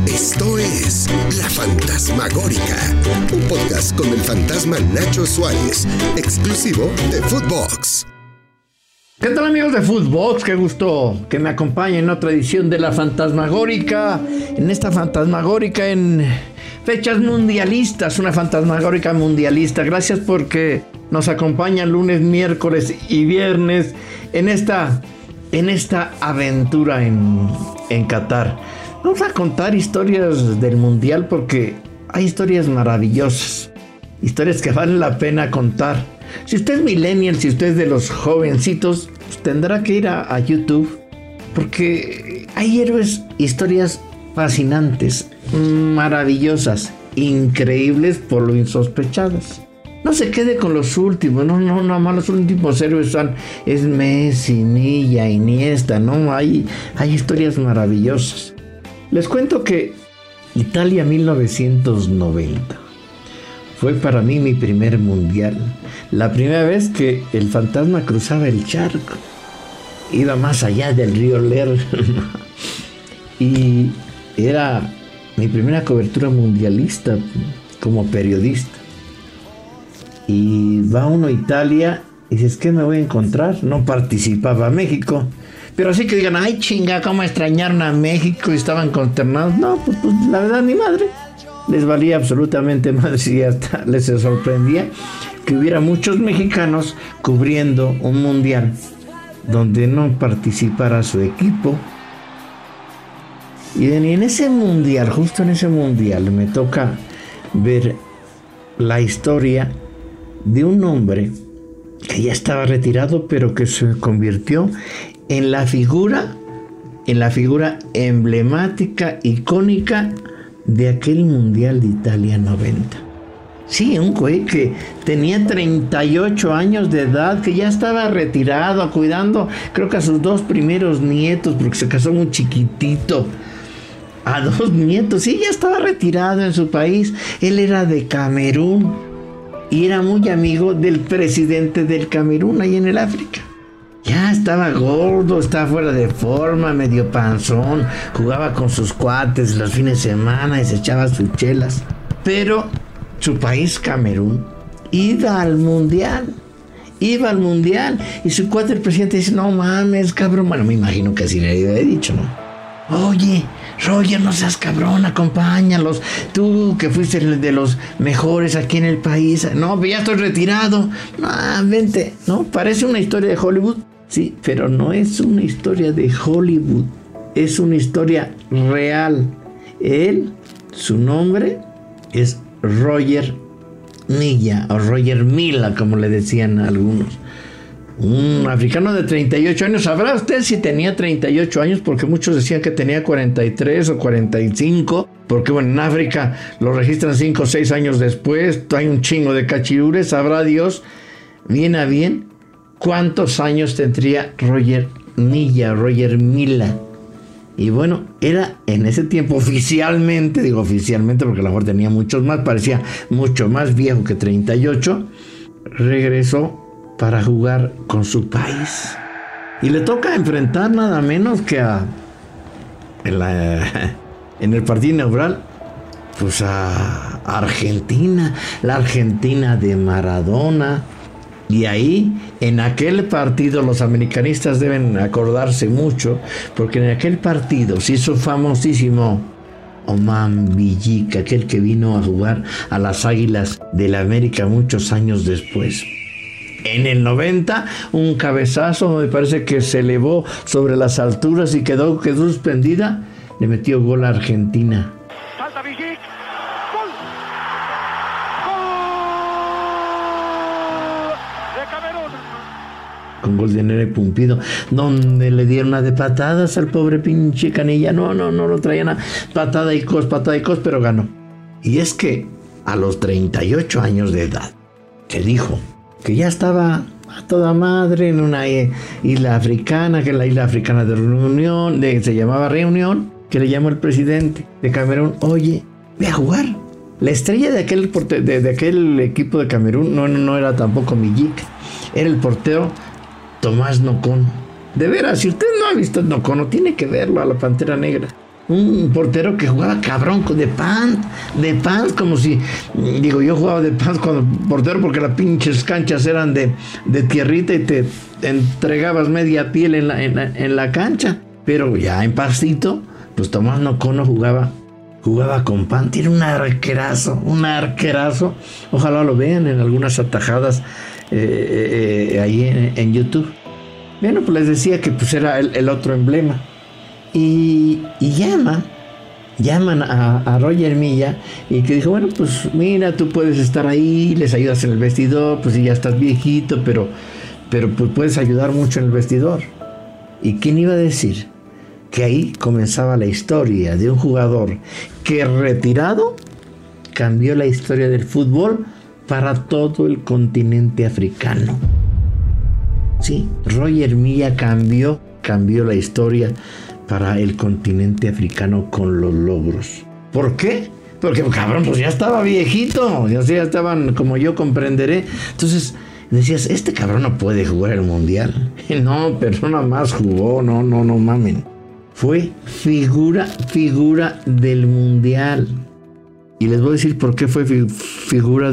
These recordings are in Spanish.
Esto es La Fantasmagórica, un podcast con el fantasma Nacho Suárez, exclusivo de Footbox. ¿Qué tal, amigos de Footbox? Qué gusto que me acompañen en otra edición de La Fantasmagórica. En esta Fantasmagórica en fechas mundialistas, una Fantasmagórica mundialista. Gracias porque nos acompañan lunes, miércoles y viernes en esta aventura en Qatar. Vamos a contar historias del mundial porque hay historias maravillosas, historias que valen la pena contar. Si usted es millennial, si usted es de los jovencitos, pues tendrá que ir a YouTube porque hay héroes, historias fascinantes, maravillosas, increíbles por lo insospechadas. No se quede con los últimos, no, más los últimos héroes es Messi, Milla, Iniesta, no, hay historias maravillosas. Les cuento que Italia 1990 fue para mí mi primer mundial. La primera vez que el fantasma cruzaba el charco. Iba más allá del río Lerma. Y era mi primera cobertura mundialista como periodista. Y va uno a Italia y dices, ¿qué me voy a encontrar? No participaba México. Pero así que digan, ay chinga, cómo extrañaron a México y estaban consternados. No, pues la verdad, ni madre. Les valía absolutamente madre si hasta les sorprendía que hubiera muchos mexicanos cubriendo un mundial donde no participara su equipo. Y en ese mundial, justo en ese mundial, me toca ver la historia de un hombre que ya estaba retirado, pero que se convirtió en la figura emblemática, icónica de aquel Mundial de Italia 90. Sí, un güey que tenía 38 años de edad, que ya estaba retirado, cuidando, creo que a sus dos primeros nietos, porque se casó muy chiquitito. A dos nietos, sí, ya estaba retirado en su país. Él era de Camerún y era muy amigo del presidente del Camerún, ahí en el África. Ya estaba gordo, estaba fuera de forma, medio panzón, jugaba con sus cuates los fines de semana y se echaba sus chelas. Pero su país, Camerún, iba al mundial. Y su cuate, el presidente, dice, no mames, cabrón. Bueno, me imagino que así le había dicho, ¿no? Oye, Roger, no seas cabrón, acompáñalos. Tú que fuiste de los mejores aquí en el país. No, ya estoy retirado. No, vente. No, parece una historia de Hollywood. Sí, pero no es una historia de Hollywood. Es una historia real. Él, su nombre es Roger Milla, o Roger Milla, como le decían algunos. Un africano de 38 años. ¿Sabrá usted si tenía 38 años? Porque muchos decían que tenía 43 o 45. Porque bueno, en África lo registran 5 o 6 años después. Hay un chingo de cachirures. Sabrá Dios, bien a bien, cuántos años tendría Roger Milla. Y bueno, era en ese tiempo oficialmente, digo oficialmente porque a lo mejor tenía muchos más, parecía mucho más viejo que 38. Regresó para jugar con su país. Y le toca enfrentar nada menos que en el partido inaugural, pues a Argentina, la Argentina de Maradona. Y ahí, en aquel partido, los americanistas deben acordarse mucho, porque en aquel partido se hizo famosísimo Oman Villica, aquel que vino a jugar a las Águilas del América muchos años después. En el 90, un cabezazo, me parece que se elevó sobre las alturas y quedó suspendida. Le metió gol a Argentina. Salta Villic. ¡Gol! ¡Gol! De Camerún. Con gol de Nere Pumpido, donde le dieron una de patadas al pobre pinche Canilla. No lo traían a patada y cos, pero ganó. Y es que a los 38 años de edad, se dijo que ya estaba a toda madre en una isla africana, que es la isla africana de Reunión, se llamaba Reunión, que le llamó el presidente de Camerún, oye, ve a jugar. La estrella de aquel equipo de Camerún no era tampoco Villic, era el portero Tomás Nocono. De veras, si usted no ha visto Nocono, tiene que verlo, a la Pantera Negra. Un portero que jugaba cabrón de pants, como si, digo, yo jugaba de pants cuando portero porque las pinches canchas eran de tierrita y te entregabas media piel en la cancha. Pero ya en pastito, pues Tomás Nocono jugaba con pants, era un arquerazo. Ojalá lo vean en algunas atajadas ahí en YouTube. Bueno, pues les decía que pues era el otro emblema. Y llaman a Roger Milla y que dijo, bueno, pues mira, tú puedes estar ahí, les ayudas en el vestidor, pues si ya estás viejito, pero pues puedes ayudar mucho en el vestidor. ¿Y quién iba a decir que ahí comenzaba la historia de un jugador que retirado cambió la historia del fútbol para todo el continente africano? Sí, Roger Milla cambió la historia para el continente africano con los logros. ¿Por qué? Porque, cabrón, pues ya estaba viejito, ya estaban, como yo comprenderé. Entonces decías, este cabrón no puede jugar el mundial. No, pero nada más jugó, no mamen. Fue figura del mundial. Y les voy a decir por qué fue figura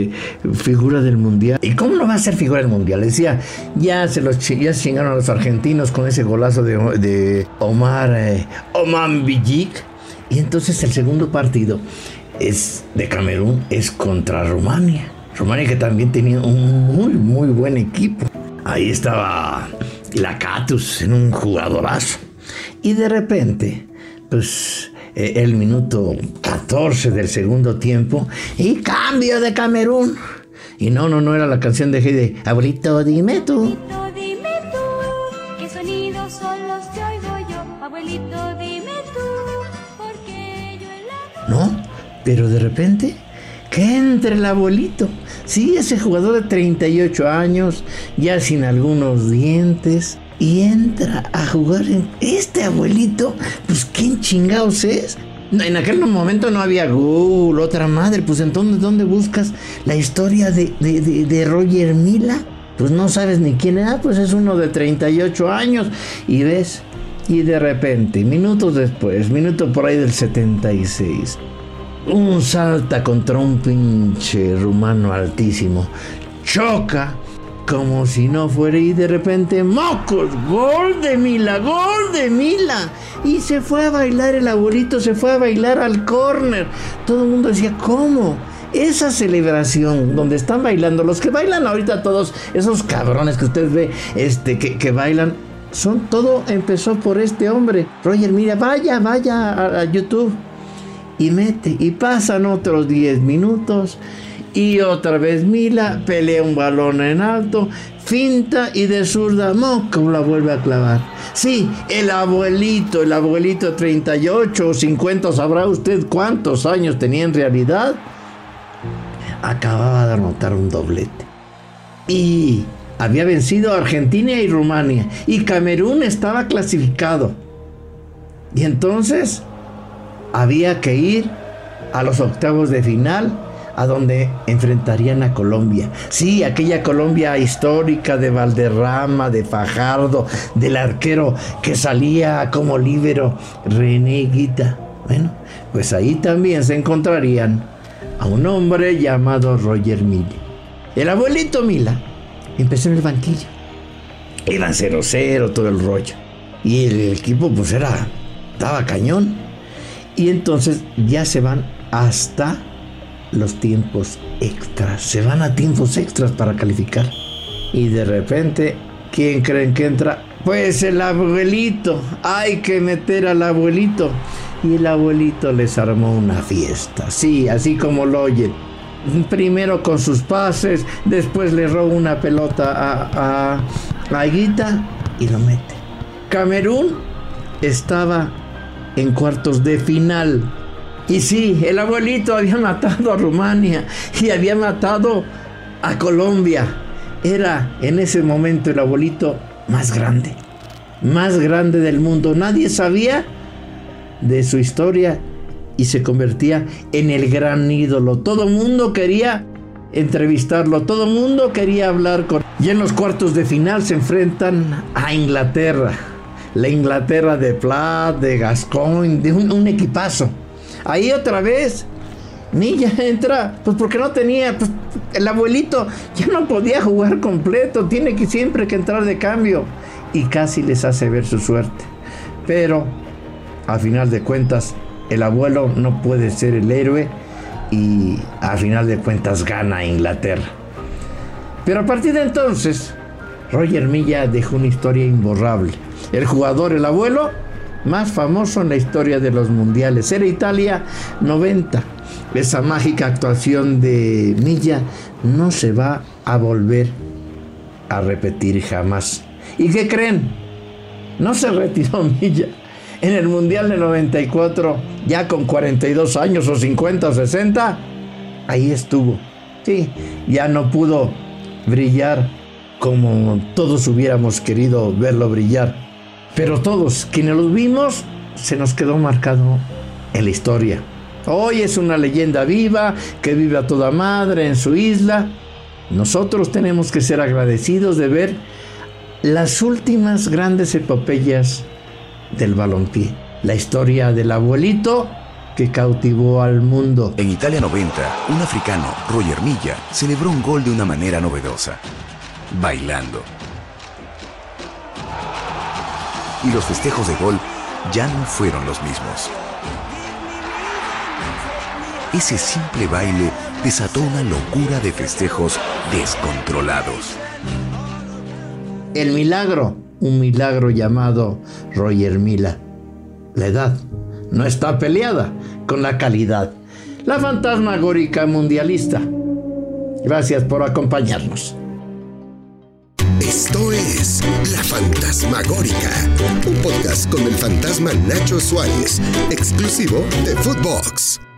del mundial. ¿Y cómo no va a ser figura del mundial? Decía, ya se chingaron a los argentinos con ese golazo de Omar Villic. Y entonces el segundo partido de Camerún es contra Rumania. Rumania que también tenía un muy buen equipo. Ahí estaba Lakatos, en un jugadorazo. Y de repente, pues el minuto 14 del segundo tiempo y cambio de Camerún. Y no era la canción de Heidi, abuelito dime tú. Abuelito dime tú, qué sonidos son los que oigo yo. Abuelito dime tú, porque yo en la... No, pero de repente que entre el abuelito. Sí, ese jugador de 38 años, ya sin algunos dientes, y entra a jugar en este abuelito. Pues ¿quién chingados es? En aquel momento no había Google, otra madre. Pues entonces, ¿dónde buscas la historia de Roger Milla? Pues no sabes ni quién era. Pues es uno de 38 años. Y ves, y de repente, minutos después, minuto por ahí del 76, un salta contra un pinche rumano altísimo, choca como si no fuera, y de repente, ¡mocos! ¡Gol de Milla! Y se fue a bailar el abuelito, se fue a bailar al córner. Todo el mundo decía, ¿cómo? Esa celebración donde están bailando, los que bailan ahorita, todos esos cabrones que usted ve, que bailan, todo empezó por este hombre, Roger Milla. Vaya a YouTube y mete, y pasan otros 10 minutos, y otra vez Milla pelea un balón en alto, finta y de zurda, moco, la vuelve a clavar. Sí, el abuelito 38 o 50, sabrá usted cuántos años tenía en realidad, acababa de anotar un doblete. Y había vencido a Argentina y Rumania, y Camerún estaba clasificado. Y entonces había que ir a los octavos de final, a donde enfrentarían a Colombia. Sí, aquella Colombia histórica de Valderrama, de Fajardo, del arquero que salía como líbero, René Higuita. Bueno, pues ahí también se encontrarían a un hombre llamado Roger Milla. El abuelito Milla empezó en el banquillo. Iban 0-0 todo el rollo. Y el equipo pues estaba cañón. Y entonces ya se van hasta los tiempos extras. Se van a tiempos extras para calificar. Y de repente, ¿quién creen que entra? Pues el abuelito. Hay que meter al abuelito. Y el abuelito les armó una fiesta. Sí, así como lo oyen. Primero con sus pases, después le roba una pelota a Higuita y lo mete. Camerún estaba en cuartos de final. Y sí, el abuelito había matado a Rumania y había matado a Colombia. Era en ese momento el abuelito más grande del mundo. Nadie sabía de su historia y se convertía en el gran ídolo. Todo el mundo quería entrevistarlo, todo el mundo quería hablar con él. Y en los cuartos de final se enfrentan a Inglaterra. la Inglaterra de Plat, de Gascoigne, de un equipazo. Ahí otra vez Milla entra, pues porque no tenía, pues el abuelito ya no podía jugar completo, tiene que siempre que entrar de cambio, y casi les hace ver su suerte. Pero a final de cuentas el abuelo no puede ser el héroe, y a final de cuentas gana Inglaterra. Pero a partir de entonces Roger Milla dejó una historia imborrable. El jugador, el abuelo, más famoso en la historia de los mundiales. Era Italia 90. Esa mágica actuación de Milla no se va a volver a repetir jamás. ¿Y qué creen? No se retiró Milla. En el Mundial de 94, ya con 42 años o 50 o 60, ahí estuvo. Sí, ya no pudo brillar como todos hubiéramos querido verlo brillar. Pero todos, quienes los vimos, se nos quedó marcado en la historia. Hoy es una leyenda viva, que vive a toda madre en su isla. Nosotros tenemos que ser agradecidos de ver las últimas grandes epopeyas del balompié. La historia del abuelito que cautivó al mundo. En Italia 90, un africano, Roger Milla, celebró un gol de una manera novedosa, bailando. Y los festejos de gol ya no fueron los mismos. Ese simple baile desató una locura de festejos descontrolados. El milagro, un milagro llamado Roger Milla. La edad no está peleada con la calidad. La fantasmagórica mundialista. Gracias por acompañarnos. Esto es La Fantasmagórica, un podcast con el fantasma Nacho Suárez, exclusivo de Footbox.